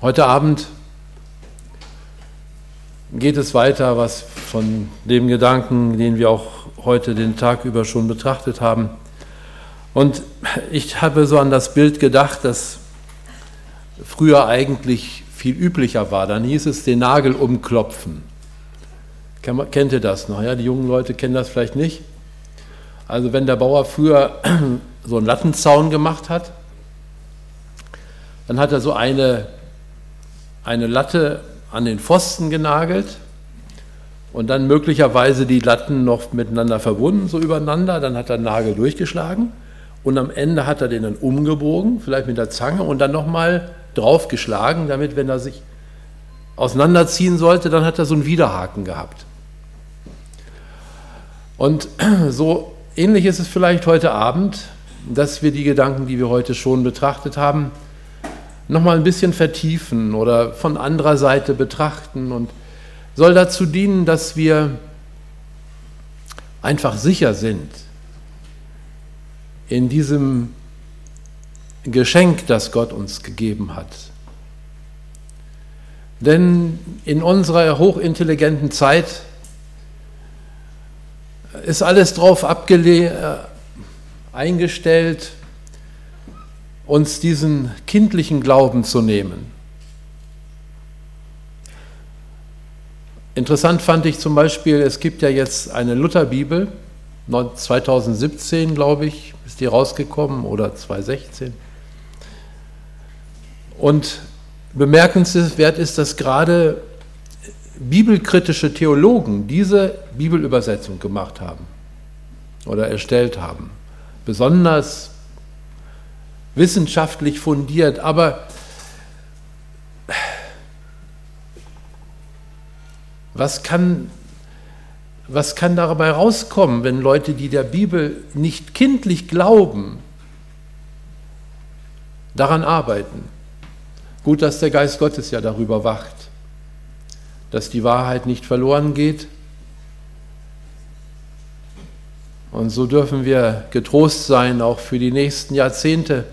Heute Abend geht es weiter, was von dem Gedanken, den wir auch heute den Tag über schon betrachtet haben. Und ich habe so an das Bild gedacht, das früher eigentlich viel üblicher war. Dann hieß es den Nagel umklopfen. Kennt ihr das noch? Ja, die jungen Leute kennen das vielleicht nicht. Also wenn der Bauer früher so einen Lattenzaun gemacht hat, dann hat er so eine Latte an den Pfosten genagelt und dann möglicherweise die Latten noch miteinander verbunden, so übereinander. Dann hat er den Nagel durchgeschlagen und am Ende hat er den dann umgebogen, vielleicht mit der Zange und dann nochmal draufgeschlagen, damit, wenn er sich auseinanderziehen sollte, dann hat er so einen Widerhaken gehabt. Und so ähnlich ist es vielleicht heute Abend, dass wir die Gedanken, die wir heute schon betrachtet haben, nochmal ein bisschen vertiefen oder von anderer Seite betrachten und soll dazu dienen, dass wir einfach sicher sind in diesem Geschenk, das Gott uns gegeben hat. Denn in unserer hochintelligenten Zeit ist alles darauf eingestellt, uns diesen kindlichen Glauben zu nehmen. Interessant fand ich zum Beispiel, es gibt ja jetzt eine Lutherbibel, 2017, glaube ich, ist die rausgekommen, oder 2016. Und bemerkenswert ist, dass gerade bibelkritische Theologen diese Bibelübersetzung gemacht haben oder erstellt haben. Besonders wissenschaftlich fundiert, aber was kann dabei rauskommen, wenn Leute, die der Bibel nicht kindlich glauben, daran arbeiten? Gut, dass der Geist Gottes ja darüber wacht, dass die Wahrheit nicht verloren geht. Und so dürfen wir getrost sein, auch für die nächsten Jahrzehnte,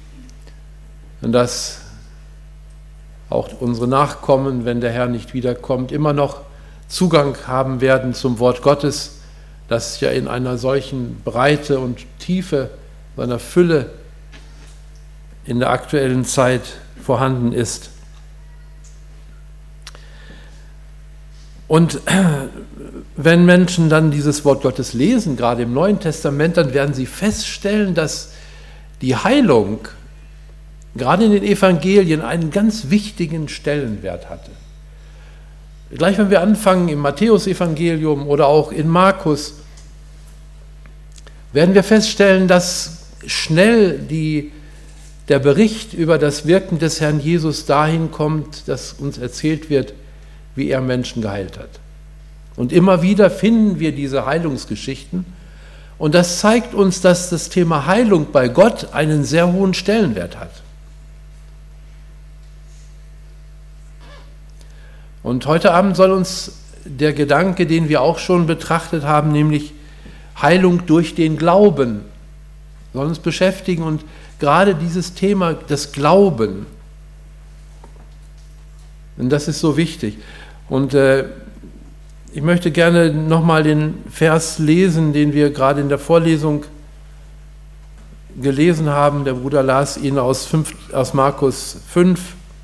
dass auch unsere Nachkommen, wenn der Herr nicht wiederkommt, immer noch Zugang haben werden zum Wort Gottes, das ja in einer solchen Breite und Tiefe, seiner Fülle in der aktuellen Zeit vorhanden ist. Und wenn Menschen dann dieses Wort Gottes lesen, gerade im Neuen Testament, dann werden sie feststellen, dass die Heilung gerade in den Evangelien einen ganz wichtigen Stellenwert hatte. Gleich wenn wir anfangen im Matthäus-Evangelium oder auch in Markus, werden wir feststellen, dass schnell der Bericht über das Wirken des Herrn Jesus dahin kommt, dass uns erzählt wird, wie er Menschen geheilt hat. Und immer wieder finden wir diese Heilungsgeschichten. Und das zeigt uns, dass das Thema Heilung bei Gott einen sehr hohen Stellenwert hat. Und heute Abend soll uns der Gedanke, den wir auch schon betrachtet haben, nämlich Heilung durch den Glauben, soll uns beschäftigen. Und gerade dieses Thema des Glauben, und das ist so wichtig. Und ich möchte gerne nochmal den Vers lesen, den wir gerade in der Vorlesung gelesen haben. Der Bruder las ihn aus Markus 5,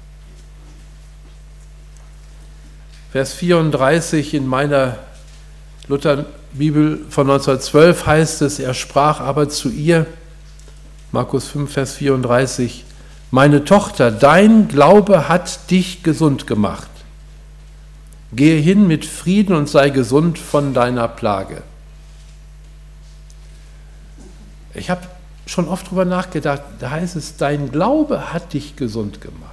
Vers 34 in meiner Lutherbibel von 1912 heißt es, er sprach aber zu ihr, Markus 5, Vers 34, meine Tochter, dein Glaube hat dich gesund gemacht. Gehe hin mit Frieden und sei gesund von deiner Plage. Ich habe schon oft darüber nachgedacht, da heißt es, dein Glaube hat dich gesund gemacht.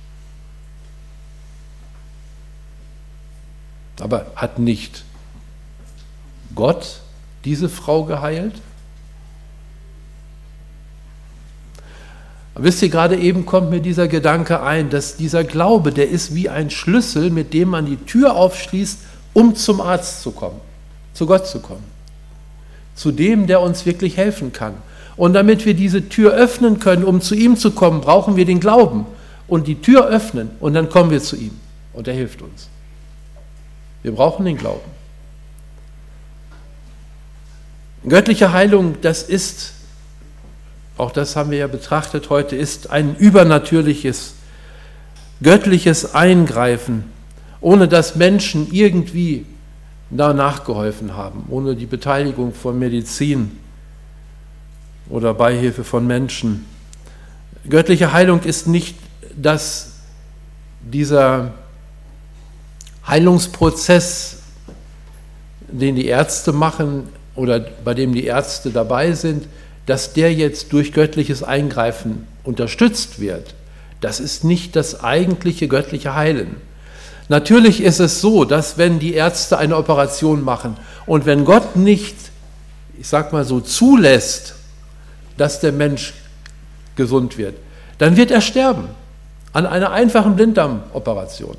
Aber hat nicht Gott diese Frau geheilt? Wisst ihr, gerade eben kommt mir dieser Gedanke ein, dass dieser Glaube, der ist wie ein Schlüssel, mit dem man die Tür aufschließt, um zum Arzt zu kommen, zu Gott zu kommen, zu dem, der uns wirklich helfen kann. Und damit wir diese Tür öffnen können, um zu ihm zu kommen, brauchen wir den Glauben. und die Tür öffnen und dann kommen wir zu ihm und er hilft uns. Wir brauchen den Glauben. Göttliche Heilung, das ist, auch das haben wir ja betrachtet heute, ist ein übernatürliches, göttliches Eingreifen, ohne dass Menschen irgendwie da nachgeholfen haben, ohne die Beteiligung von Medizin oder Beihilfe von Menschen. Göttliche Heilung ist nicht, dass dieser Heilungsprozess, den die Ärzte machen oder bei dem die Ärzte dabei sind, dass der jetzt durch göttliches Eingreifen unterstützt wird. Das ist nicht das eigentliche göttliche Heilen. Natürlich ist es so, dass wenn die Ärzte eine Operation machen und wenn Gott nicht, ich sag mal so, zulässt, dass der Mensch gesund wird, dann wird er sterben an einer einfachen Blinddarmoperation.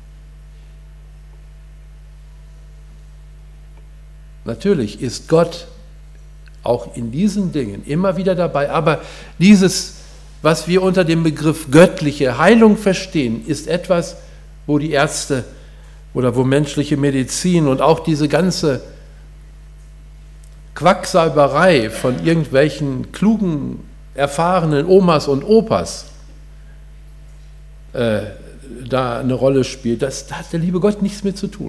Natürlich ist Gott auch in diesen Dingen immer wieder dabei, aber dieses, was wir unter dem Begriff göttliche Heilung verstehen, ist etwas, wo die Ärzte oder wo menschliche Medizin und auch diese ganze Quacksalberei von irgendwelchen klugen, erfahrenen Omas und Opas da eine Rolle spielt, da hat der liebe Gott nichts mit zu tun.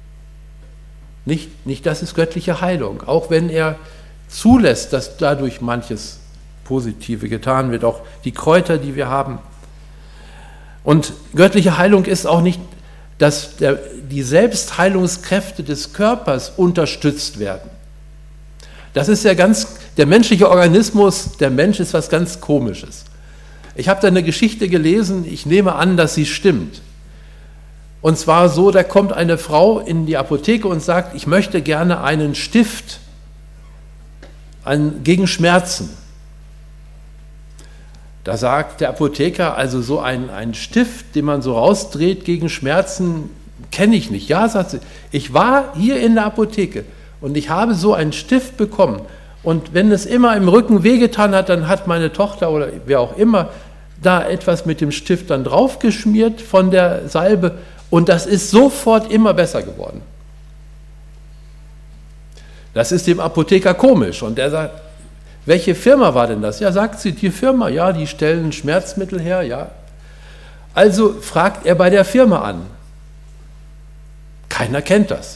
Nicht das ist göttliche Heilung, auch wenn er zulässt, dass dadurch manches Positive getan wird, auch die Kräuter, die wir haben. Und göttliche Heilung ist auch nicht, dass die Selbstheilungskräfte des Körpers unterstützt werden. Das ist ja der menschliche Organismus, der Mensch ist was ganz Komisches. Ich habe da eine Geschichte gelesen, ich nehme an, dass sie stimmt. Und zwar so, da kommt eine Frau in die Apotheke und sagt, ich möchte gerne einen Stift gegen Schmerzen. Da sagt der Apotheker, also so ein Stift, den man so rausdreht gegen Schmerzen, kenne ich nicht. Ja, sagt sie, ich war hier in der Apotheke und ich habe so einen Stift bekommen. Und wenn es immer im Rücken wehgetan hat, dann hat meine Tochter oder wer auch immer da etwas mit dem Stift dann draufgeschmiert von der Salbe und das ist sofort immer besser geworden. Das ist dem Apotheker komisch und der sagt, welche Firma war denn das? Ja, sagt sie, die Firma, ja, die stellen Schmerzmittel her, ja. Also fragt er bei der Firma an. Keiner kennt das.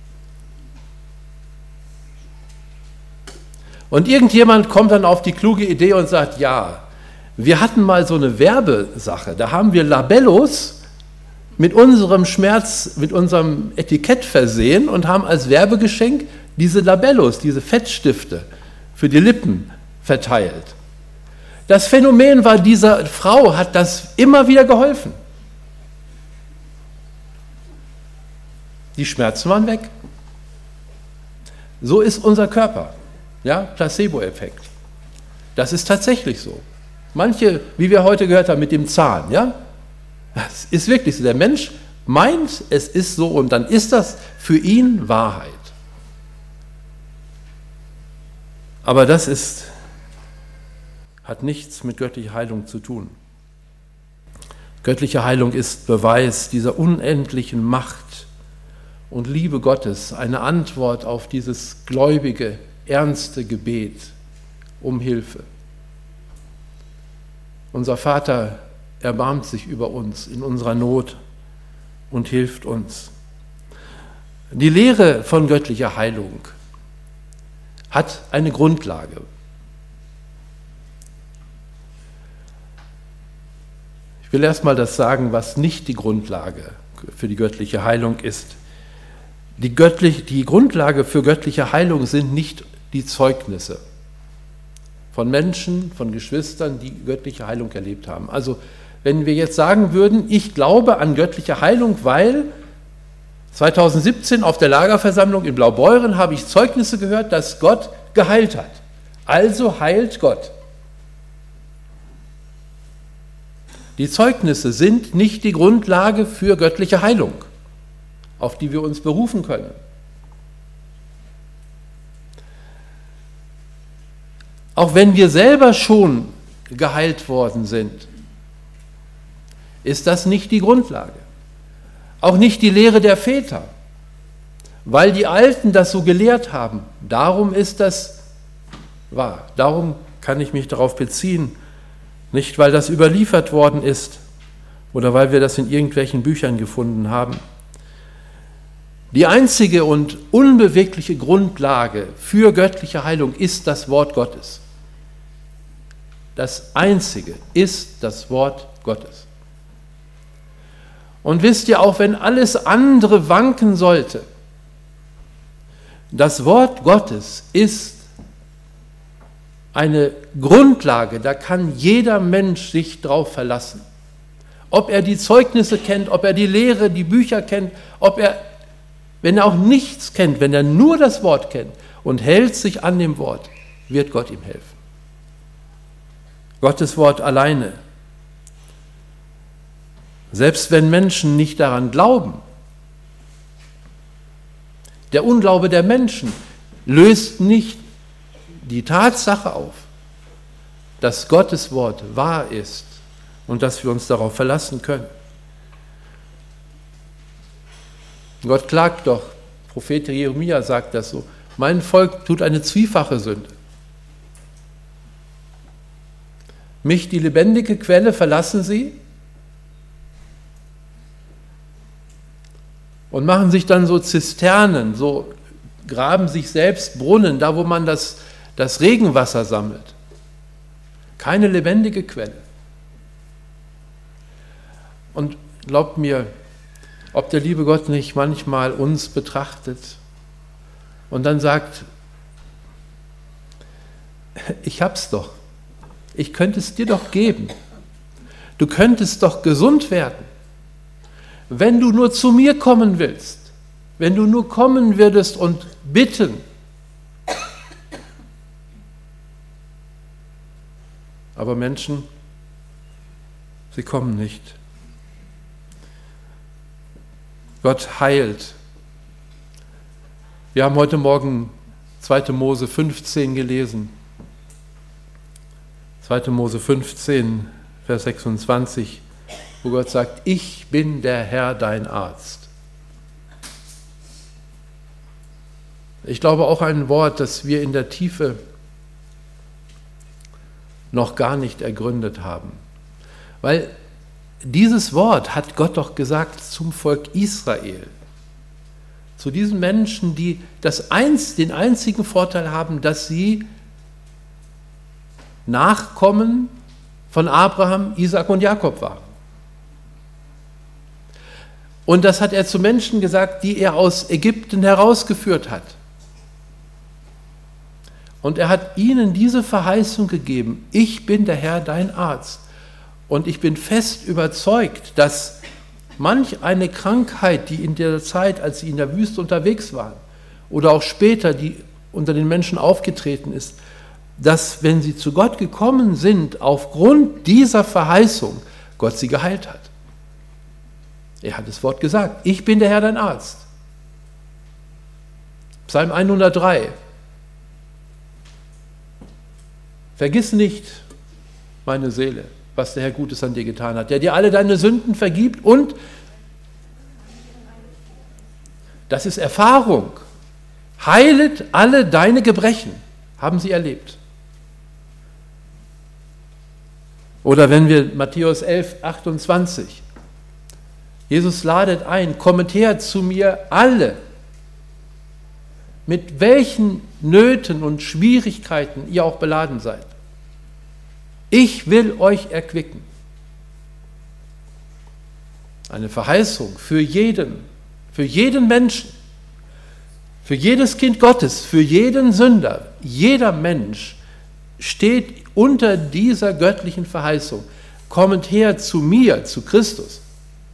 Und irgendjemand kommt dann auf die kluge Idee und sagt, ja, wir hatten mal so eine Werbesache, da haben wir Labellos mit unserem Etikett versehen und haben als Werbegeschenk diese Labellos, diese Fettstifte für die Lippen verteilt. Das Phänomen war, dieser Frau hat das immer wieder geholfen. Die Schmerzen waren weg. So ist unser Körper. Ja, Placebo-Effekt. Das ist tatsächlich so. Manche, wie wir heute gehört haben, mit dem Zahn, ja, das ist wirklich so. Der Mensch meint, es ist so und dann ist das für ihn Wahrheit. Aber das hat nichts mit göttlicher Heilung zu tun. Göttliche Heilung ist Beweis dieser unendlichen Macht und Liebe Gottes, eine Antwort auf dieses gläubige, ernste Gebet um Hilfe. Unser Vater erbarmt sich über uns in unserer Not und hilft uns. Die Lehre von göttlicher Heilung hat eine Grundlage. Ich will erstmal das sagen, was nicht die Grundlage für die göttliche Heilung ist. Die Grundlage für göttliche Heilung sind nicht die Zeugnisse von Menschen, von Geschwistern, die göttliche Heilung erlebt haben. Also wenn wir jetzt sagen würden, ich glaube an göttliche Heilung, weil 2017 auf der Lagerversammlung in Blaubeuren habe ich Zeugnisse gehört, dass Gott geheilt hat. Also heilt Gott. Die Zeugnisse sind nicht die Grundlage für göttliche Heilung, auf die wir uns berufen können. Auch wenn wir selber schon geheilt worden sind, ist das nicht die Grundlage. Auch nicht die Lehre der Väter, weil die Alten das so gelehrt haben. Darum ist das wahr. Darum kann ich mich darauf beziehen. Nicht, weil das überliefert worden ist oder weil wir das in irgendwelchen Büchern gefunden haben. Die einzige und unbewegliche Grundlage für göttliche Heilung ist das Wort Gottes. Das Einzige ist das Wort Gottes. Und wisst ihr, auch wenn alles andere wanken sollte, das Wort Gottes ist eine Grundlage, da kann jeder Mensch sich drauf verlassen. Ob er die Zeugnisse kennt, ob er die Lehre, die Bücher kennt, wenn er auch nichts kennt, wenn er nur das Wort kennt und hält sich an dem Wort, wird Gott ihm helfen. Gottes Wort alleine. Selbst wenn Menschen nicht daran glauben, der Unglaube der Menschen löst nicht die Tatsache auf, dass Gottes Wort wahr ist und dass wir uns darauf verlassen können. Gott klagt doch, Prophet Jeremia sagt das so, mein Volk tut eine zwiefache Sünde. Mich, die lebendige Quelle, verlassen sie und machen sich dann so Zisternen, so graben sich selbst Brunnen, da wo man das Regenwasser sammelt. Keine lebendige Quelle. Und glaubt mir, ob der liebe Gott nicht manchmal uns betrachtet und dann sagt, ich hab's doch, ich könnte es dir doch geben, du könntest doch gesund werden, wenn du nur zu mir kommen willst, wenn du nur kommen würdest und bitten. Aber Menschen, sie kommen nicht. Gott heilt. Wir haben heute Morgen 2. Mose 15 gelesen. 2. Mose 15, Vers 26, wo Gott sagt, ich bin der Herr, dein Arzt. Ich glaube auch ein Wort, das wir in der Tiefe noch gar nicht ergründet haben. Weil dieses Wort hat Gott doch gesagt zum Volk Israel. Zu diesen Menschen, die den einzigen Vorteil haben, dass sie Nachkommen von Abraham, Isaak und Jakob waren. Und das hat er zu Menschen gesagt, die er aus Ägypten herausgeführt hat. Und er hat ihnen diese Verheißung gegeben, ich bin der Herr, dein Arzt. Und ich bin fest überzeugt, dass manch eine Krankheit, die in der Zeit, als sie in der Wüste unterwegs waren, oder auch später, die unter den Menschen aufgetreten ist, dass, wenn sie zu Gott gekommen sind, aufgrund dieser Verheißung, Gott sie geheilt hat. Er hat das Wort gesagt, ich bin der Herr, dein Arzt. Psalm 103. Vergiss nicht, meine Seele, was der Herr Gutes an dir getan hat, der dir alle deine Sünden vergibt und das ist Erfahrung. Heilet alle deine Gebrechen, haben sie erlebt. Oder wenn wir Matthäus 11, 28, Jesus ladet ein, kommet her zu mir alle, mit welchen Nöten und Schwierigkeiten ihr auch beladen seid. Ich will euch erquicken. Eine Verheißung für jeden Menschen, für jedes Kind Gottes, für jeden Sünder. Jeder Mensch steht unter dieser göttlichen Verheißung. Kommt her zu mir, zu Christus.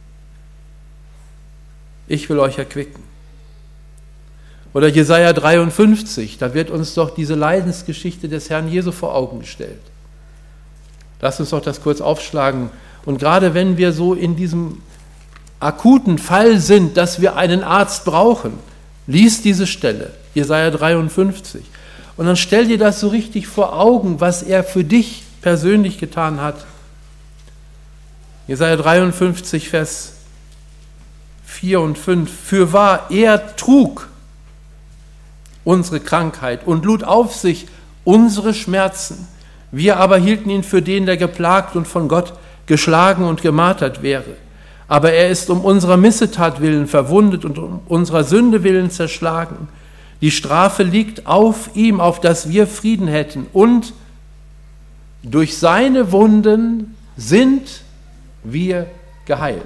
Ich will euch erquicken. Oder Jesaja 53, da wird uns doch diese Leidensgeschichte des Herrn Jesu vor Augen gestellt. Lasst uns doch das kurz aufschlagen. Und gerade wenn wir so in diesem akuten Fall sind, dass wir einen Arzt brauchen, lies diese Stelle, Jesaja 53. Und dann stell dir das so richtig vor Augen, was er für dich persönlich getan hat. Jesaja 53, Vers 4 und 5. Fürwahr, er trug unsere Krankheit und lud auf sich unsere Schmerzen. Wir aber hielten ihn für den, der geplagt und von Gott geschlagen und gemartert wäre. Aber er ist um unserer Missetat willen verwundet und um unserer Sünde willen zerschlagen. Die Strafe liegt auf ihm, auf dass wir Frieden hätten. Und durch seine Wunden sind wir geheilt.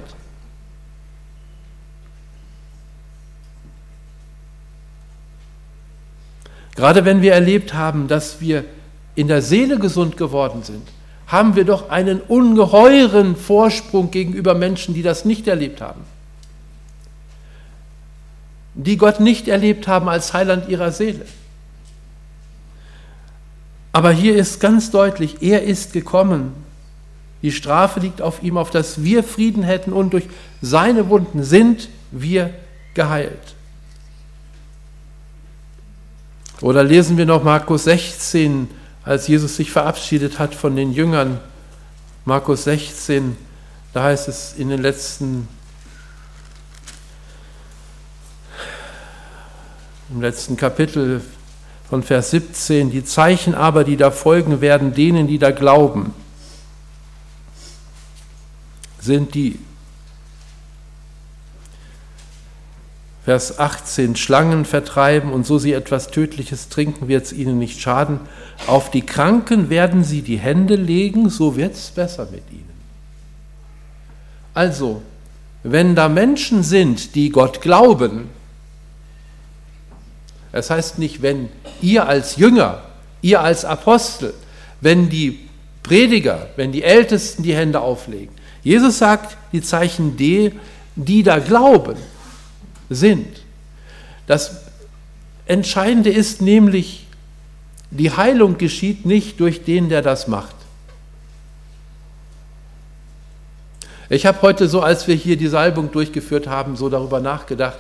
Gerade wenn wir erlebt haben, dass wir in der Seele gesund geworden sind, haben wir doch einen ungeheuren Vorsprung gegenüber Menschen, die das nicht erlebt haben. Die Gott nicht erlebt haben als Heiland ihrer Seele. Aber hier ist ganz deutlich, er ist gekommen. Die Strafe liegt auf ihm, auf dass wir Frieden hätten, und durch seine Wunden sind wir geheilt. Oder lesen wir noch Markus 16, als Jesus sich verabschiedet hat von den Jüngern. Markus 16, da heißt es in den im letzten Kapitel von Vers 17, die Zeichen aber, die da folgen werden, denen, die da glauben, sind die. Vers 18, Schlangen vertreiben und so sie etwas Tödliches trinken, wird es ihnen nicht schaden. Auf die Kranken werden sie die Hände legen, so wird es besser mit ihnen. Also, wenn da Menschen sind, die Gott glauben, das heißt nicht, wenn ihr als Jünger, ihr als Apostel, wenn die Prediger, wenn die Ältesten die Hände auflegen. Jesus sagt, die Zeichen, die da glauben, sind. Das Entscheidende ist nämlich, die Heilung geschieht nicht durch den, der das macht. Ich habe heute so, als wir hier die Salbung durchgeführt haben, so darüber nachgedacht,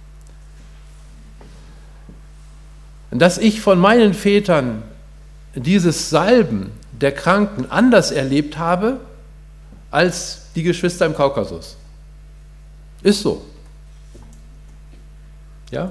dass ich von meinen Vätern dieses Salben der Kranken anders erlebt habe als die Geschwister im Kaukasus. Ist so. Ja?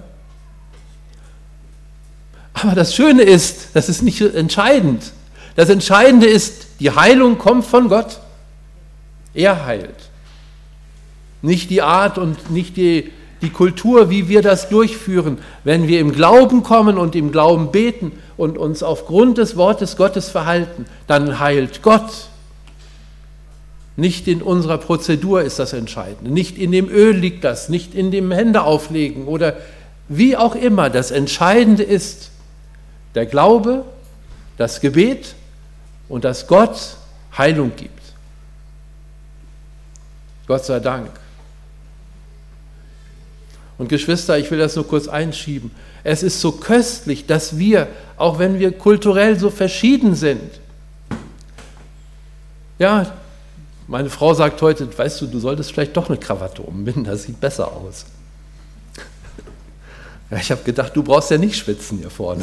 Aber das Schöne ist, das ist nicht entscheidend. Das Entscheidende ist, die Heilung kommt von Gott. Er heilt. Nicht die Art und nicht die Kultur, wie wir das durchführen. Wenn wir im Glauben kommen und im Glauben beten und uns aufgrund des Wortes Gottes verhalten, dann heilt Gott. Nicht in unserer Prozedur ist das Entscheidende. Nicht in dem Öl liegt das, nicht in dem Hände auflegen oder wie auch immer. Das Entscheidende ist der Glaube, das Gebet und dass Gott Heilung gibt. Gott sei Dank. Und Geschwister, ich will das nur kurz einschieben. Es ist so köstlich, dass wir, auch wenn wir kulturell so verschieden sind, ja, meine Frau sagt heute, weißt du solltest vielleicht doch eine Krawatte umbinden, das sieht besser aus. Ja, ich habe gedacht, du brauchst ja nicht schwitzen hier vorne.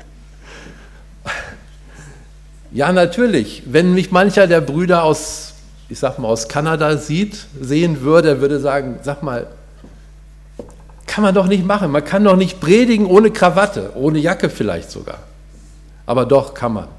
Ja, natürlich, wenn mich mancher der Brüder aus Kanada sehen würde, er würde sagen, sag mal, kann man doch nicht machen, man kann doch nicht predigen ohne Krawatte, ohne Jacke vielleicht sogar. Aber doch kann man.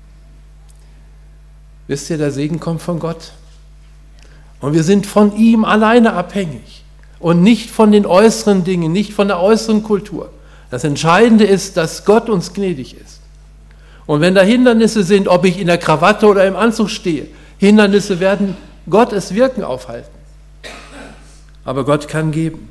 Wisst ihr, der Segen kommt von Gott. Und wir sind von ihm alleine abhängig und nicht von den äußeren Dingen, nicht von der äußeren Kultur. Das Entscheidende ist, dass Gott uns gnädig ist. Und wenn da Hindernisse sind, ob ich in der Krawatte oder im Anzug stehe, Hindernisse werden Gottes Wirken aufhalten. Aber Gott kann geben.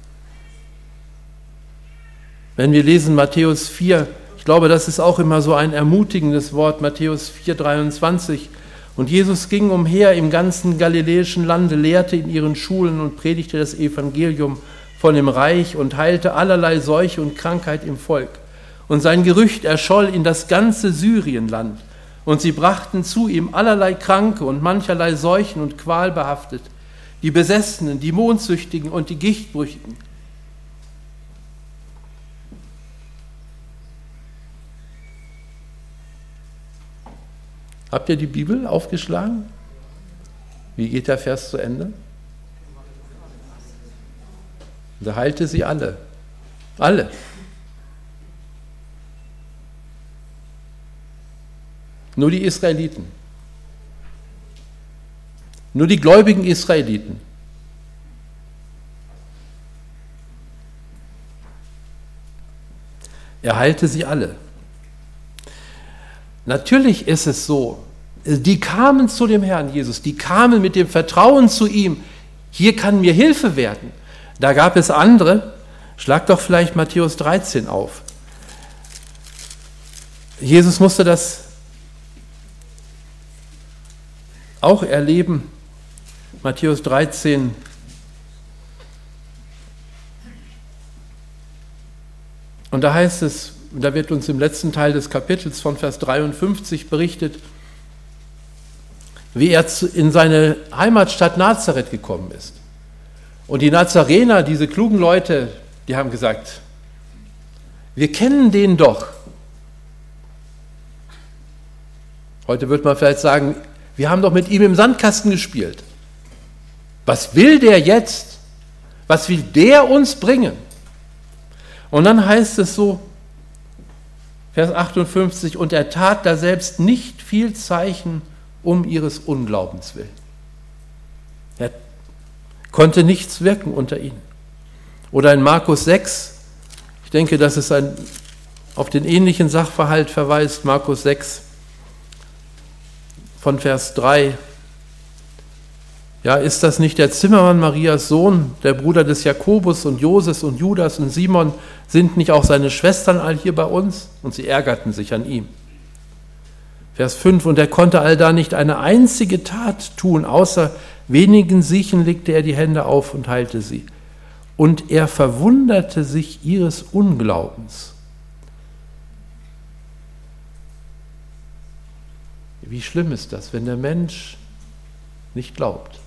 Wenn wir lesen Matthäus 4, ich glaube, das ist auch immer so ein ermutigendes Wort, Matthäus 4, 23. Und Jesus ging umher im ganzen galiläischen Lande, lehrte in ihren Schulen und predigte das Evangelium von dem Reich und heilte allerlei Seuche und Krankheit im Volk. Und sein Gerücht erscholl in das ganze Syrienland. Und sie brachten zu ihm allerlei Kranke und mancherlei Seuchen und Qual behaftet, die Besessenen, die Mondsüchtigen und die Gichtbrüchigen. Habt ihr die Bibel aufgeschlagen? Wie geht der Vers zu Ende? Da heilte sie alle. Alle. Nur die Israeliten. Nur die gläubigen Israeliten. Er heilte sie alle. Natürlich ist es so, die kamen zu dem Herrn Jesus, die kamen mit dem Vertrauen zu ihm, hier kann mir Hilfe werden. Da gab es andere, schlag doch vielleicht Matthäus 13 auf. Jesus musste das auch erleben. Matthäus 13. Und da heißt es, da wird uns im letzten Teil des Kapitels von Vers 53 berichtet, wie er in seine Heimatstadt Nazareth gekommen ist. Und die Nazarener, diese klugen Leute, die haben gesagt, wir kennen den doch. Heute wird man vielleicht sagen, wir haben doch mit ihm im Sandkasten gespielt. Was will der jetzt? Was will der uns bringen? Und dann heißt es so, Vers 58, und er tat da selbst nicht viel Zeichen um ihres Unglaubens willen. Er konnte nichts wirken unter ihnen. Oder in Markus 6, ich denke, dass es auf den ähnlichen Sachverhalt verweist, Markus 6 von Vers 3. Ja, ist das nicht der Zimmermann Marias Sohn, der Bruder des Jakobus und Joses und Judas und Simon, sind nicht auch seine Schwestern all hier bei uns? Und sie ärgerten sich an ihm. Vers 5, und er konnte allda nicht eine einzige Tat tun, außer wenigen Siechen legte er die Hände auf und heilte sie. Und er verwunderte sich ihres Unglaubens. Wie schlimm ist das, wenn der Mensch nicht glaubt?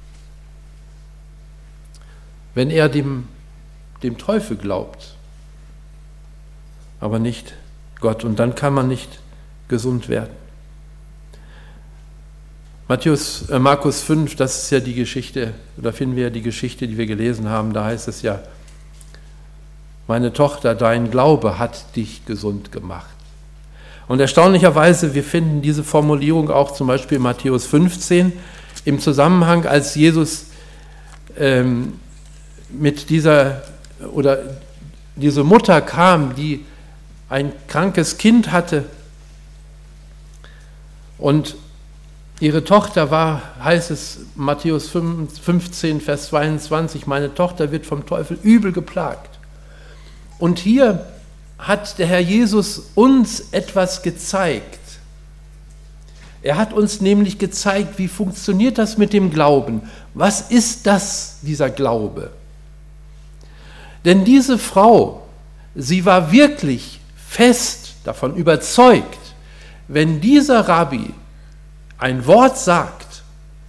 Wenn er dem Teufel glaubt, aber nicht Gott, und dann kann man nicht gesund werden. Markus 5, das ist ja die Geschichte, da finden wir ja die Geschichte, die wir gelesen haben, da heißt es ja, meine Tochter, dein Glaube hat dich gesund gemacht. Und erstaunlicherweise, wir finden diese Formulierung auch zum Beispiel in Matthäus 15 im Zusammenhang, als Jesus mit diese Mutter kam, die ein krankes Kind hatte und ihre Tochter war, heißt es Matthäus 15, Vers 22, meine Tochter wird vom Teufel übel geplagt. Und hier hat der Herr Jesus uns etwas gezeigt. Er hat uns nämlich gezeigt, wie funktioniert das mit dem Glauben? Was ist das, dieser Glaube? Denn diese Frau, sie war wirklich fest davon überzeugt, wenn dieser Rabbi ein Wort sagt,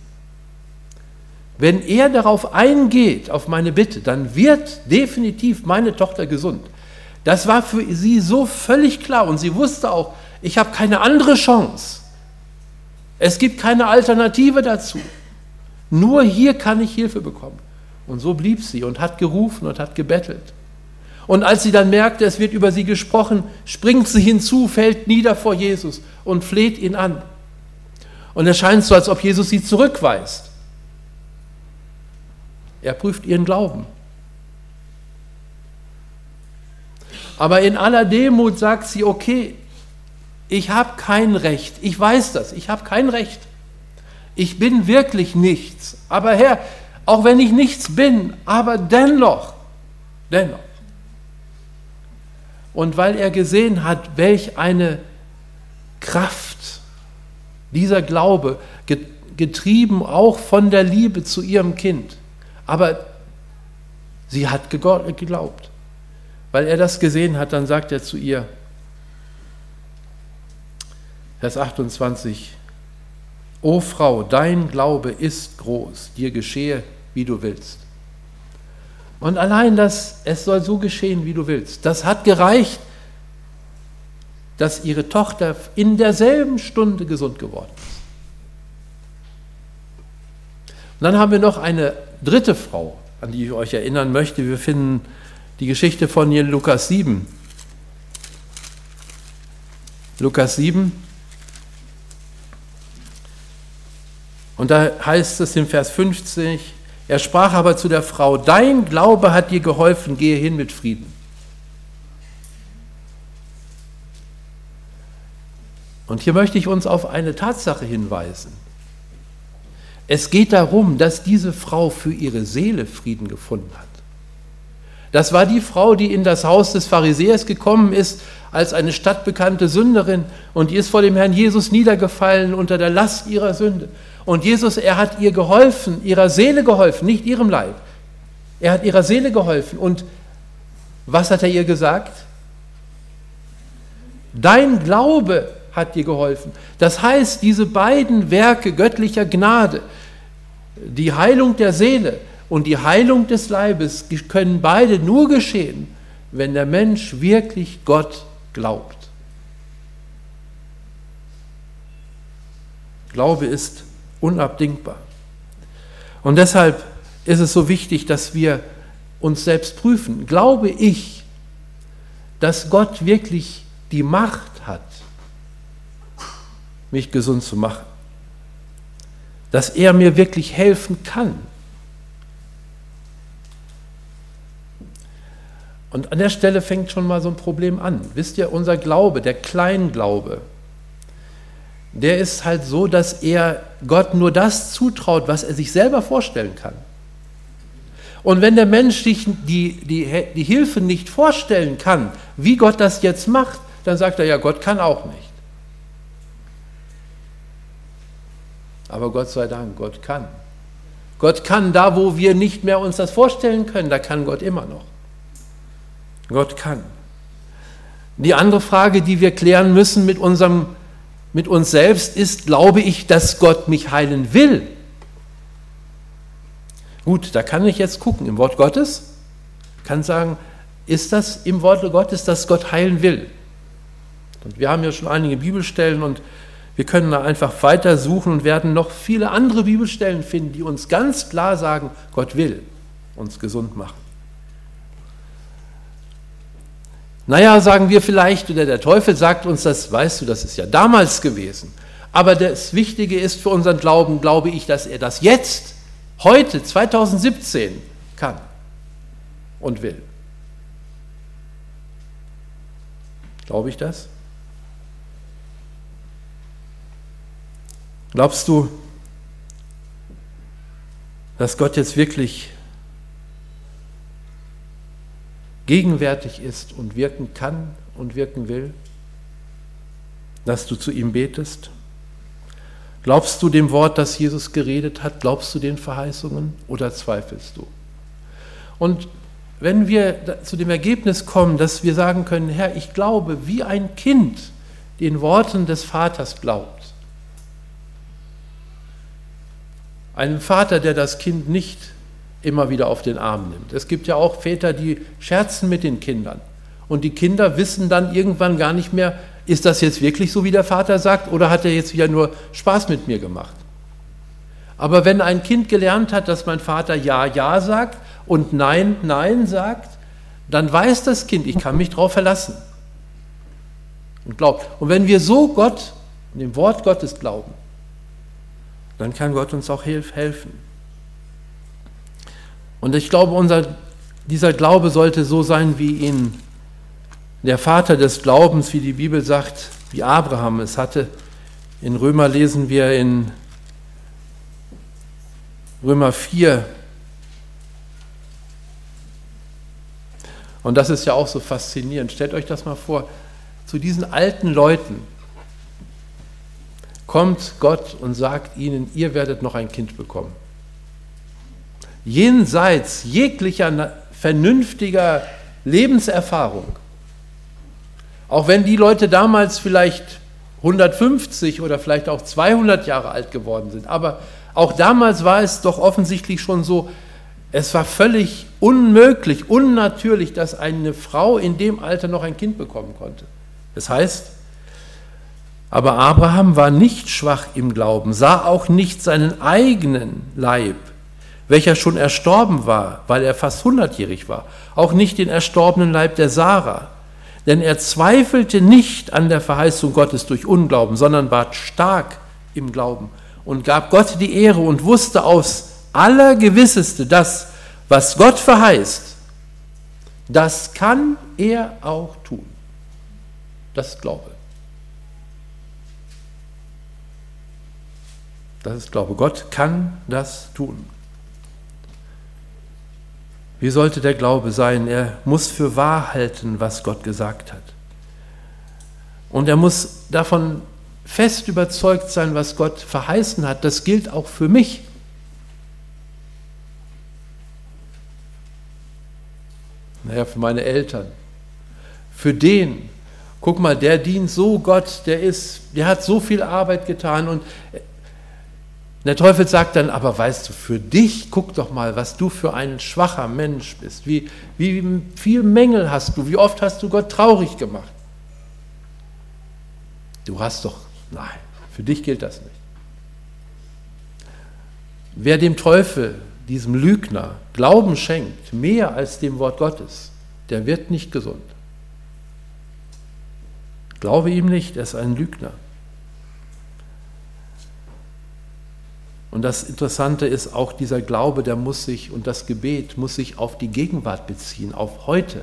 wenn er darauf eingeht, auf meine Bitte, dann wird definitiv meine Tochter gesund. Das war für sie so völlig klar und sie wusste auch, ich habe keine andere Chance. Es gibt keine Alternative dazu. Nur hier kann ich Hilfe bekommen. Und so blieb sie und hat gerufen und hat gebettelt. Und als sie dann merkte, es wird über sie gesprochen, springt sie hinzu, fällt nieder vor Jesus und fleht ihn an. Und es scheint so, als ob Jesus sie zurückweist. Er prüft ihren Glauben. Aber in aller Demut sagt sie, okay, ich habe kein Recht, ich weiß das, ich habe kein Recht. Ich bin wirklich nichts. Aber Herr, auch wenn ich nichts bin, aber dennoch. Und weil er gesehen hat, welch eine Kraft dieser Glaube, getrieben auch von der Liebe zu ihrem Kind. Aber sie hat geglaubt. Weil er das gesehen hat, dann sagt er zu ihr, Vers 28, O Frau, dein Glaube ist groß, dir geschehe, wie du willst. Und allein das, es soll so geschehen, wie du willst, das hat gereicht, dass ihre Tochter in derselben Stunde gesund geworden ist. dann haben wir noch eine dritte Frau, an die ich euch erinnern möchte. Wir finden die Geschichte von ihr in Lukas 7. Lukas 7. Und da heißt es im Vers 50, er sprach aber zu der Frau, dein Glaube hat dir geholfen, gehe hin mit Frieden. Und hier möchte ich uns auf eine Tatsache hinweisen. Es geht darum, dass diese Frau für ihre Seele Frieden gefunden hat. Das war die Frau, die in das Haus des Pharisäers gekommen ist, als eine stadtbekannte Sünderin, und die ist vor dem Herrn Jesus niedergefallen unter der Last ihrer Sünde. Und Jesus, er hat ihr geholfen, ihrer Seele geholfen, nicht ihrem Leib. Er hat ihrer Seele geholfen. Und was hat er ihr gesagt? Dein Glaube hat dir geholfen. Das heißt, diese beiden Werke göttlicher Gnade, die Heilung der Seele und die Heilung des Leibes, können beide nur geschehen, wenn der Mensch wirklich Gott glaubt. Glaube ist unabdingbar. Und deshalb ist es so wichtig, dass wir uns selbst prüfen. Glaube ich, dass Gott wirklich die Macht hat, mich gesund zu machen? Dass er mir wirklich helfen kann? Und an der Stelle fängt schon mal so ein Problem an. Wisst ihr, unser Glaube, der Kleinglaube, der ist halt so, dass er Gott nur das zutraut, was er sich selber vorstellen kann. Und wenn der Mensch sich die Hilfe nicht vorstellen kann, wie Gott das jetzt macht, dann sagt er, ja, Gott kann auch nicht. Aber Gott sei Dank, Gott kann. Gott kann da, wo wir nicht mehr uns das vorstellen können, da kann Gott immer noch. Gott kann. Die andere Frage, die wir klären müssen mit uns selbst, ist, glaube ich, dass Gott mich heilen will? Gut, da kann ich jetzt gucken im Wort Gottes, kann sagen, ist das im Wort Gottes, dass Gott heilen will? Und wir haben ja schon einige Bibelstellen und wir können da einfach weiter suchen und werden noch viele andere Bibelstellen finden, die uns ganz klar sagen, Gott will uns gesund machen. Naja, sagen wir vielleicht, oder der Teufel sagt uns das, weißt du, das ist ja damals gewesen. Aber das Wichtige ist für unseren Glauben, glaube ich, dass er das jetzt, heute, 2017, kann und will. Glaube ich das? Glaubst du, dass Gott jetzt wirklich gegenwärtig ist und wirken kann und wirken will? Dass du zu ihm betest? Glaubst du dem Wort, das Jesus geredet hat? Glaubst du den Verheißungen oder zweifelst du? Und wenn wir zu dem Ergebnis kommen, dass wir sagen können, Herr, ich glaube, wie ein Kind den Worten des Vaters glaubt, einem Vater, der das Kind nicht immer wieder auf den Arm nimmt. Es gibt ja auch Väter, die scherzen mit den Kindern. Und die Kinder wissen dann irgendwann gar nicht mehr, ist das jetzt wirklich so, wie der Vater sagt, oder hat er jetzt wieder nur Spaß mit mir gemacht? Aber wenn ein Kind gelernt hat, dass mein Vater Ja, Ja sagt und Nein, Nein sagt, dann weiß das Kind, ich kann mich darauf verlassen. Und glaubt. Und wenn wir so Gott, dem Wort Gottes glauben, dann kann Gott uns auch helfen. Und ich glaube, dieser Glaube sollte so sein, wie ihn der Vater des Glaubens, wie die Bibel sagt, wie Abraham es hatte. In Römer lesen wir in Römer 4. Und das ist ja auch so faszinierend. Stellt euch das mal vor, zu diesen alten Leuten kommt Gott und sagt ihnen, ihr werdet noch ein Kind bekommen. Jenseits jeglicher vernünftiger Lebenserfahrung. Auch wenn die Leute damals vielleicht 150 oder vielleicht auch 200 Jahre alt geworden sind. Aber auch damals war es doch offensichtlich schon so, es war völlig unmöglich, unnatürlich, dass eine Frau in dem Alter noch ein Kind bekommen konnte. Das heißt, aber Abraham war nicht schwach im Glauben, sah auch nicht seinen eigenen Leib welcher schon erstorben war, weil er fast 100-jährig war, auch nicht den erstorbenen Leib der Sarah. Denn er zweifelte nicht an der Verheißung Gottes durch Unglauben, sondern war stark im Glauben und gab Gott die Ehre und wusste aufs Allergewisseste, das, was Gott verheißt, das kann er auch tun. Das ist Glaube. Das ist Glaube. Gott kann das tun. Wie sollte der Glaube sein? Er muss für wahr halten, was Gott gesagt hat. Und er muss davon fest überzeugt sein, was Gott verheißen hat. Das gilt auch für mich. Naja, für meine Eltern. Für den. Guck mal, der dient so Gott, der hat so viel Arbeit getan und der Teufel sagt dann, aber weißt du, für dich, guck doch mal, was du für ein schwacher Mensch bist. Wie viel Mängel hast du, wie oft hast du Gott traurig gemacht. Nein, für dich gilt das nicht. Wer dem Teufel, diesem Lügner, Glauben schenkt, mehr als dem Wort Gottes, der wird nicht gesund. Glaube ihm nicht, er ist ein Lügner. Und das Interessante ist auch, dieser Glaube, und das Gebet muss sich auf die Gegenwart beziehen, auf heute.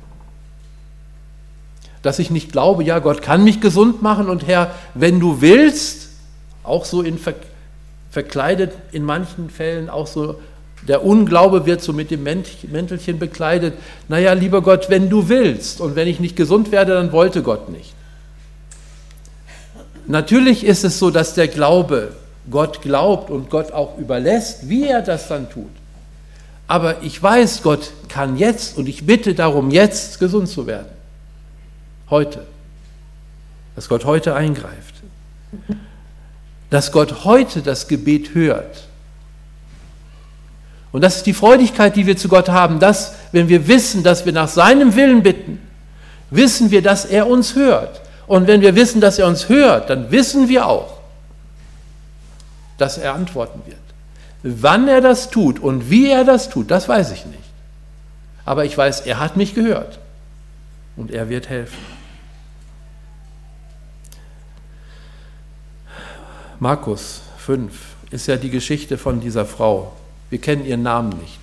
Dass ich nicht glaube, ja, Gott kann mich gesund machen und Herr, wenn du willst, auch so verkleidet in manchen Fällen, auch so der Unglaube wird so mit dem Mäntelchen bekleidet. Naja, lieber Gott, wenn du willst und wenn ich nicht gesund werde, dann wollte Gott nicht. Natürlich ist es so, dass der Glaube Gott glaubt und Gott auch überlässt, wie er das dann tut. Aber ich weiß, Gott kann jetzt und ich bitte darum, jetzt gesund zu werden. Heute. Dass Gott heute eingreift. Dass Gott heute das Gebet hört. Und das ist die Freudigkeit, die wir zu Gott haben, dass, wenn wir wissen, dass wir nach seinem Willen bitten, wissen wir, dass er uns hört. Und wenn wir wissen, dass er uns hört, dann wissen wir auch, dass er antworten wird. Wann er das tut und wie er das tut, das weiß ich nicht. Aber ich weiß, er hat mich gehört und er wird helfen. Markus 5 ist ja die Geschichte von dieser Frau. Wir kennen ihren Namen nicht.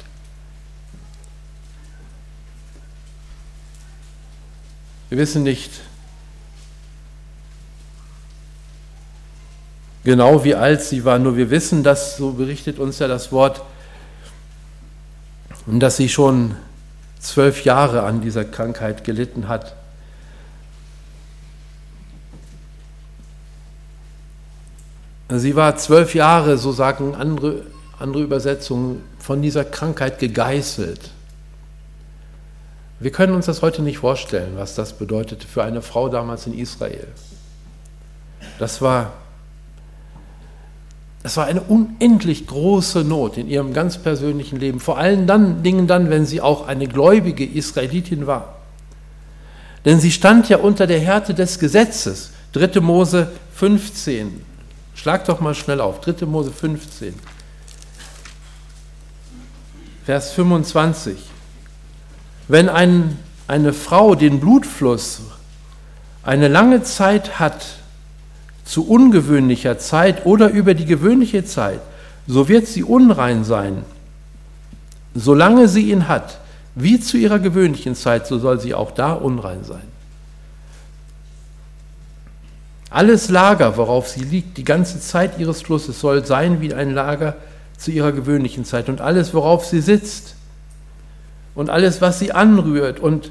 Wir wissen nicht genau, wie alt sie war, nur wir wissen, dass, so berichtet uns ja das Wort, dass sie schon 12 Jahre an dieser Krankheit gelitten hat. Sie war 12 Jahre, so sagen andere Übersetzungen, von dieser Krankheit gegeißelt. Wir können uns das heute nicht vorstellen, was das bedeutete für eine Frau damals in Israel. Das war eine unendlich große Not in ihrem ganz persönlichen Leben, vor allen Dingen dann, wenn sie auch eine gläubige Israelitin war. Denn sie stand ja unter der Härte des Gesetzes. 3. Mose 15. Schlag doch mal schnell auf. 3. Mose 15. Vers 25. Wenn eine Frau den Blutfluss eine lange Zeit hat, zu ungewöhnlicher Zeit oder über die gewöhnliche Zeit, so wird sie unrein sein. Solange sie ihn hat, wie zu ihrer gewöhnlichen Zeit, so soll sie auch da unrein sein. Alles Lager, worauf sie liegt, die ganze Zeit ihres Flusses, soll sein wie ein Lager zu ihrer gewöhnlichen Zeit. Und alles, worauf sie sitzt und alles, was sie anrührt. Und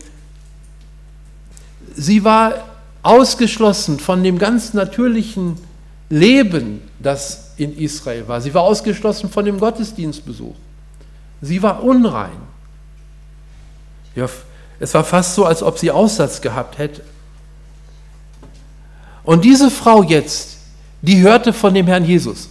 sie war ausgeschlossen von dem ganz natürlichen Leben, das in Israel war. Sie war ausgeschlossen von dem Gottesdienstbesuch. Sie war unrein. Ja, es war fast so, als ob sie Aussatz gehabt hätte. Und diese Frau jetzt, die hörte von dem Herrn Jesus.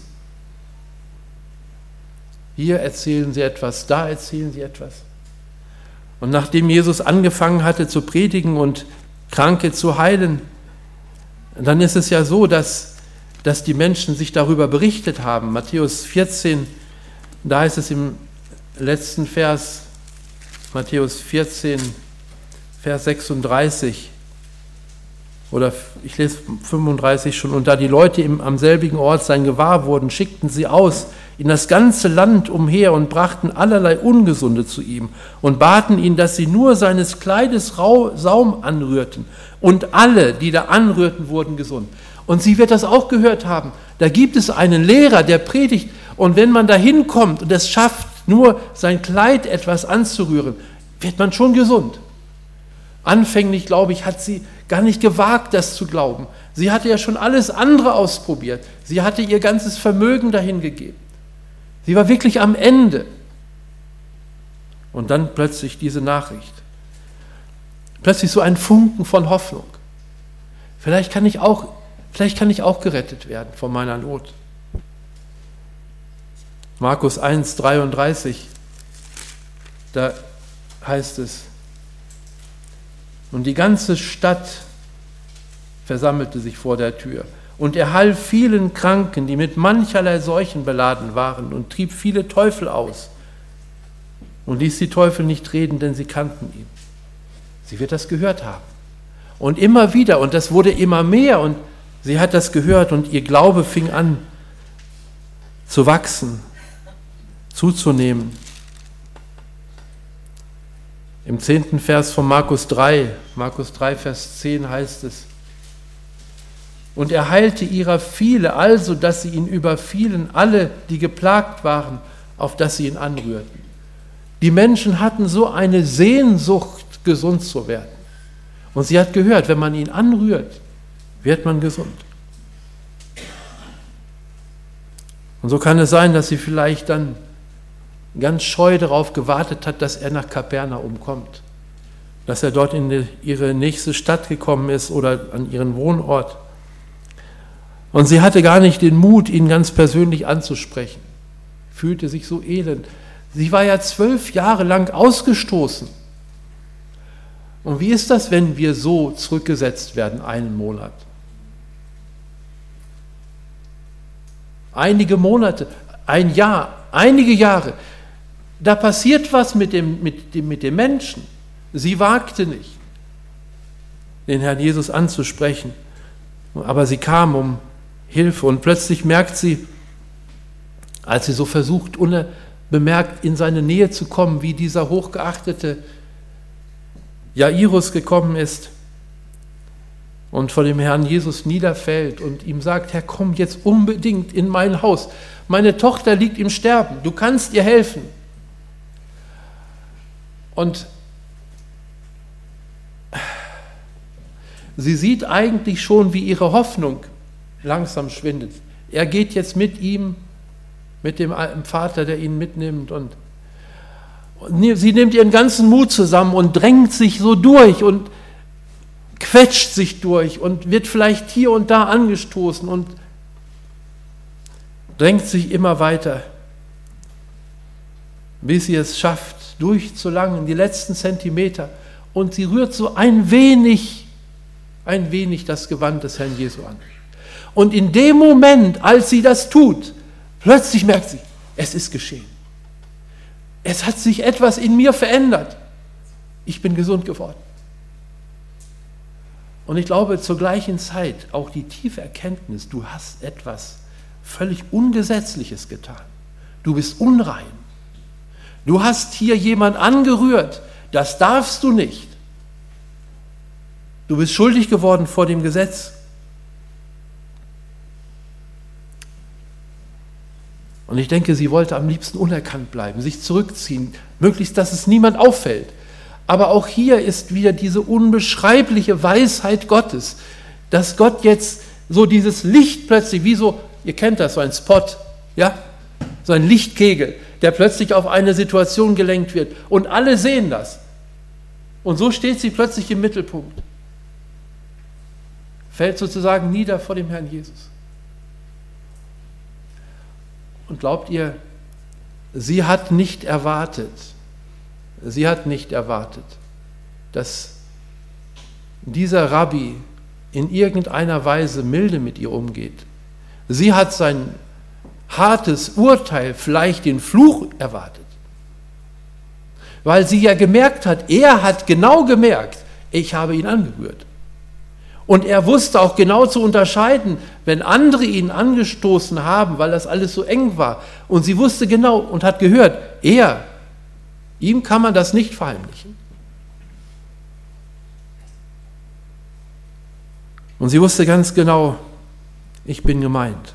Hier erzählen sie etwas, da erzählen sie etwas. Und nachdem Jesus angefangen hatte zu predigen und Kranke zu heilen, dann ist es ja so, dass die Menschen sich darüber berichtet haben. Matthäus 14, da heißt es im letzten Vers, Matthäus 14, Vers 36, oder ich lese 35 schon, und da die Leute am selbigen Ort sein gewahr wurden, schickten sie aus in das ganze Land umher und brachten allerlei Ungesunde zu ihm und baten ihn, dass sie nur seines Kleides Saum anrührten. Und alle, die da anrührten, wurden gesund. Und sie wird das auch gehört haben. Da gibt es einen Lehrer, der predigt, und wenn man da hinkommt und es schafft, nur sein Kleid etwas anzurühren, wird man schon gesund. Anfänglich, glaube ich, hat sie gar nicht gewagt, das zu glauben. Sie hatte ja schon alles andere ausprobiert. Sie hatte ihr ganzes Vermögen dahin gegeben. Sie war wirklich am Ende. Und dann plötzlich diese Nachricht. Plötzlich so ein Funken von Hoffnung. Vielleicht kann ich auch gerettet werden von meiner Not. Markus 1, 33, da heißt es, und die ganze Stadt versammelte sich vor der Tür. Und er half vielen Kranken, die mit mancherlei Seuchen beladen waren, und trieb viele Teufel aus. Und ließ die Teufel nicht reden, denn sie kannten ihn. Sie wird das gehört haben. Und immer wieder, und das wurde immer mehr, und sie hat das gehört, und ihr Glaube fing an zu wachsen, zuzunehmen. Im 10. Vers von Markus 3, Vers 10 heißt es, und er heilte ihrer viele, also dass sie ihn überfielen, alle, die geplagt waren, auf dass sie ihn anrührten. Die Menschen hatten so eine Sehnsucht, gesund zu werden. Und sie hat gehört, wenn man ihn anrührt, wird man gesund. Und so kann es sein, dass sie vielleicht dann ganz scheu darauf gewartet hat, dass er nach Kapernaum kommt, dass er dort in ihre nächste Stadt gekommen ist oder an ihren Wohnort. Und sie hatte gar nicht den Mut, ihn ganz persönlich anzusprechen, fühlte sich so elend. Sie war ja 12 Jahre lang ausgestoßen. Und wie ist das, wenn wir so zurückgesetzt werden, einen Monat? Einige Monate, ein Jahr, einige Jahre. Da passiert was mit dem Menschen. Sie wagte nicht, den Herrn Jesus anzusprechen. Aber sie kam um Hilfe und plötzlich merkt sie, als sie so versucht, unbemerkt in seine Nähe zu kommen, wie dieser hochgeachtete Jairus gekommen ist und vor dem Herrn Jesus niederfällt und ihm sagt, Herr, komm jetzt unbedingt in mein Haus. Meine Tochter liegt im Sterben, du kannst ihr helfen. Und sie sieht eigentlich schon, wie ihre Hoffnung langsam schwindet. Er geht jetzt mit ihm, mit dem Vater, der ihn mitnimmt. Und sie nimmt ihren ganzen Mut zusammen und drängt sich so durch und quetscht sich durch und wird vielleicht hier und da angestoßen und drängt sich immer weiter, bis sie es schafft, durchzulangen, die letzten Zentimeter. Und sie rührt so ein wenig das Gewand des Herrn Jesu an. Und in dem Moment, als sie das tut, plötzlich merkt sie, es ist geschehen. Es hat sich etwas in mir verändert. Ich bin gesund geworden. Und ich glaube, zur gleichen Zeit auch die tiefe Erkenntnis, du hast etwas völlig Ungesetzliches getan. Du bist unrein. Du hast hier jemand angerührt. Das darfst du nicht. Du bist schuldig geworden vor dem Gesetz. Und ich denke, sie wollte am liebsten unerkannt bleiben, sich zurückziehen, möglichst, dass es niemand auffällt. Aber auch hier ist wieder diese unbeschreibliche Weisheit Gottes, dass Gott jetzt so dieses Licht plötzlich, wie so, ihr kennt das, so ein Spot, ja, so ein Lichtkegel, der plötzlich auf eine Situation gelenkt wird und alle sehen das. Und so steht sie plötzlich im Mittelpunkt, fällt sozusagen nieder vor dem Herrn Jesus. Und glaubt ihr, sie hat nicht erwartet, dass dieser Rabbi in irgendeiner Weise milde mit ihr umgeht. Sie hat sein hartes Urteil, vielleicht den Fluch erwartet. weil sie ja gemerkt hat, er hat genau gemerkt, ich habe ihn angerührt. Und er wusste auch genau zu unterscheiden, wenn andere ihn angestoßen haben, weil das alles so eng war. Und sie wusste genau und hat gehört, ihm kann man das nicht verheimlichen. Und sie wusste ganz genau, ich bin gemeint.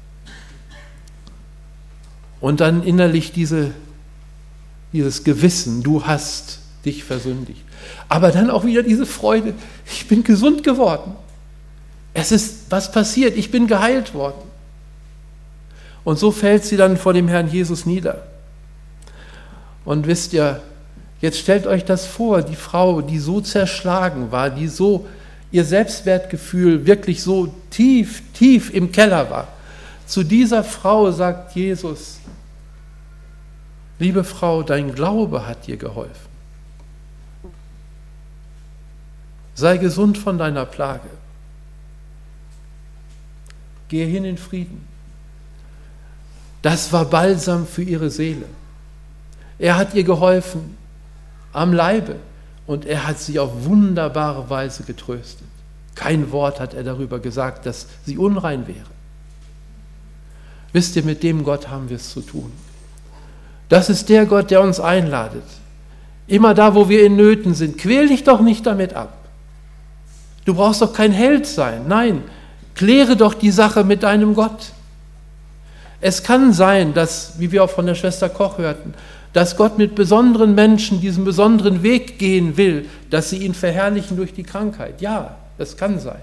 Und dann innerlich dieses Gewissen, du hast dich versündigt. Aber dann auch wieder diese Freude, ich bin gesund geworden. Es ist was passiert, ich bin geheilt worden. Und so fällt sie dann vor dem Herrn Jesus nieder. Und wisst ihr, jetzt stellt euch das vor, die Frau, die so zerschlagen war, die so ihr Selbstwertgefühl wirklich so tief, tief im Keller war. Zu dieser Frau sagt Jesus, liebe Frau, dein Glaube hat dir geholfen. Sei gesund von deiner Plage. Gehe hin in Frieden. Das war Balsam für ihre Seele. Er hat ihr geholfen am Leibe und er hat sie auf wunderbare Weise getröstet. Kein Wort hat er darüber gesagt, dass sie unrein wäre. Wisst ihr, mit dem Gott haben wir es zu tun. Das ist der Gott, der uns einladet. Immer da, wo wir in Nöten sind, quäl dich doch nicht damit ab. Du brauchst doch kein Held sein. Nein, kläre doch die Sache mit deinem Gott. Es kann sein, dass, wie wir auch von der Schwester Koch hörten, dass Gott mit besonderen Menschen diesen besonderen Weg gehen will, dass sie ihn verherrlichen durch die Krankheit. Ja, das kann sein.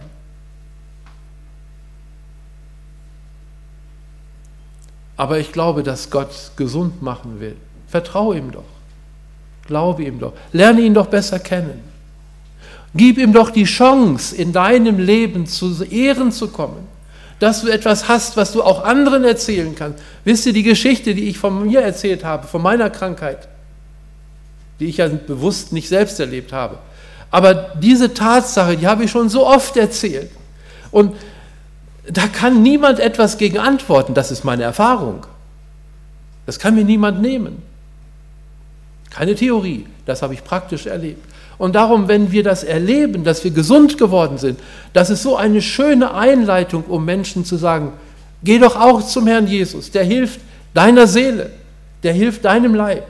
Aber ich glaube, dass Gott gesund machen will. Vertraue ihm doch. Glaube ihm doch. Lerne ihn doch besser kennen. Gib ihm doch die Chance, in deinem Leben zu Ehren zu kommen, dass du etwas hast, was du auch anderen erzählen kannst. Wisst ihr, die Geschichte, die ich von mir erzählt habe, von meiner Krankheit, die ich ja bewusst nicht selbst erlebt habe, aber diese Tatsache, die habe ich schon so oft erzählt. Und da kann niemand etwas gegen antworten, das ist meine Erfahrung. Das kann mir niemand nehmen. Keine Theorie, das habe ich praktisch erlebt. Und darum, wenn wir das erleben, dass wir gesund geworden sind, das ist so eine schöne Einleitung, um Menschen zu sagen, geh doch auch zum Herrn Jesus, der hilft deiner Seele, der hilft deinem Leib.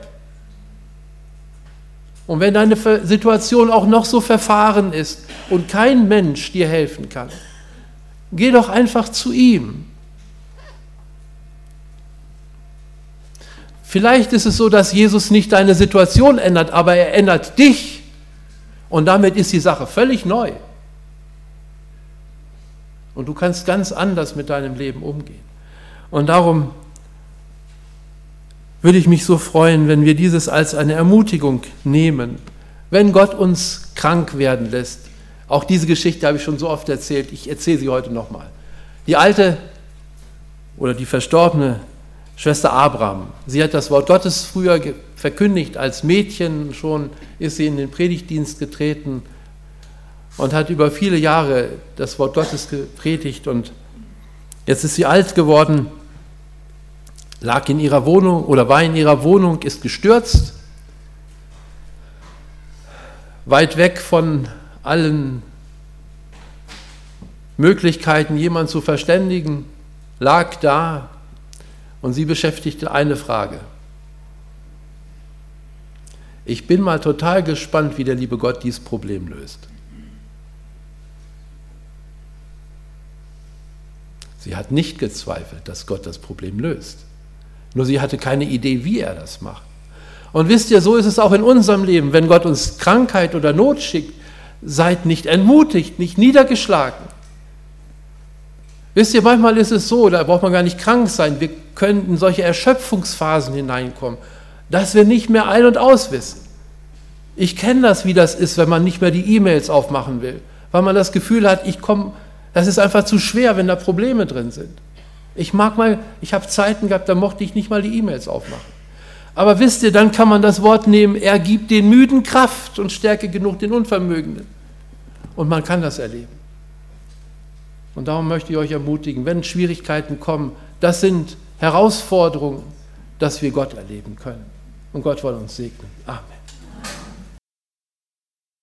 Und wenn deine Situation auch noch so verfahren ist und kein Mensch dir helfen kann, geh doch einfach zu ihm. Vielleicht ist es so, dass Jesus nicht deine Situation ändert, aber er ändert dich. Und damit ist die Sache völlig neu. Und du kannst ganz anders mit deinem Leben umgehen. Und darum würde ich mich so freuen, wenn wir dieses als eine Ermutigung nehmen, wenn Gott uns krank werden lässt. Auch diese Geschichte habe ich schon so oft erzählt, ich erzähle sie heute nochmal. Die alte oder die verstorbene Schwester Abraham, sie hat das Wort Gottes früher verkündigt, als Mädchen schon ist sie in den Predigtdienst getreten und hat über viele Jahre das Wort Gottes gepredigt und jetzt ist sie alt geworden, lag in ihrer Wohnung oder war in ihrer Wohnung, ist gestürzt, weit weg von allen Möglichkeiten, jemanden zu verständigen, lag da und sie beschäftigte eine Frage. Ich bin mal total gespannt, wie der liebe Gott dieses Problem löst. Sie hat nicht gezweifelt, dass Gott das Problem löst. Nur sie hatte keine Idee, wie er das macht. Und wisst ihr, so ist es auch in unserem Leben. Wenn Gott uns Krankheit oder Not schickt, seid nicht entmutigt, nicht niedergeschlagen. Wisst ihr, manchmal ist es so, da braucht man gar nicht krank sein, wir können in solche Erschöpfungsphasen hineinkommen, dass wir nicht mehr ein- und aus wissen. Ich kenne das, wie das ist, wenn man nicht mehr die E-Mails aufmachen will, weil man das Gefühl hat, das ist einfach zu schwer, wenn da Probleme drin sind. Ich habe Zeiten gehabt, da mochte ich nicht mal die E-Mails aufmachen. Aber wisst ihr, dann kann man das Wort nehmen, er gibt den Müden Kraft und Stärke genug den Unvermögenden. Und man kann das erleben. Und darum möchte ich euch ermutigen, wenn Schwierigkeiten kommen, das sind Herausforderungen, dass wir Gott erleben können. Und Gott soll uns segnen. Amen.